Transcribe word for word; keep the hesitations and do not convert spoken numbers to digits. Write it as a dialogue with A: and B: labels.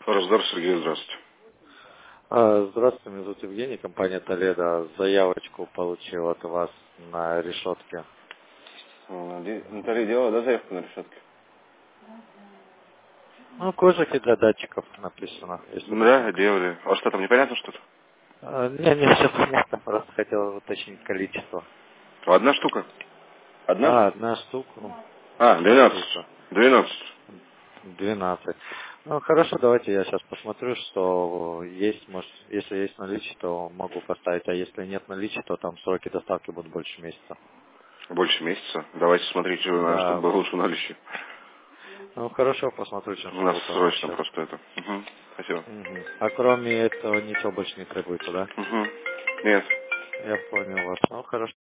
A: Раздар Сергей, здравствуйте.
B: А, Здравствуйте, меня зовут Евгений, компания Толедо. Заявочку получил от вас на решетке.
A: А, де- Наталья делала, да, заявку на решетке?
B: Ну, кожухи для датчиков написано, если
A: Да,
B: уточнить.
A: делали. А что там, непонятно что-то?
B: А, Не, не, все понятно, просто хотел уточнить количество.
A: Одна штука. Одна?
B: А, одна штука, ну,
A: А,
B: одна
A: двенадцать.
B: штука,
A: Двенадцать.
B: двенадцать. Ну, хорошо, давайте я сейчас посмотрю, что есть, может, если есть наличие, то могу поставить, а если нет наличия, то там сроки доставки будут больше месяца.
A: Больше месяца. Давайте смотреть, э, чтобы
B: Да,
A: было лучше наличие.
B: ну, хорошо, посмотрю, чем
A: У нас
B: смогу помочь
A: срочно
B: сейчас.
A: просто это. Угу. Спасибо.
B: Мгм. А кроме этого ничего больше не требуется, да?
A: Угу. Нет.
B: Я понял вас. Ну, хорошо.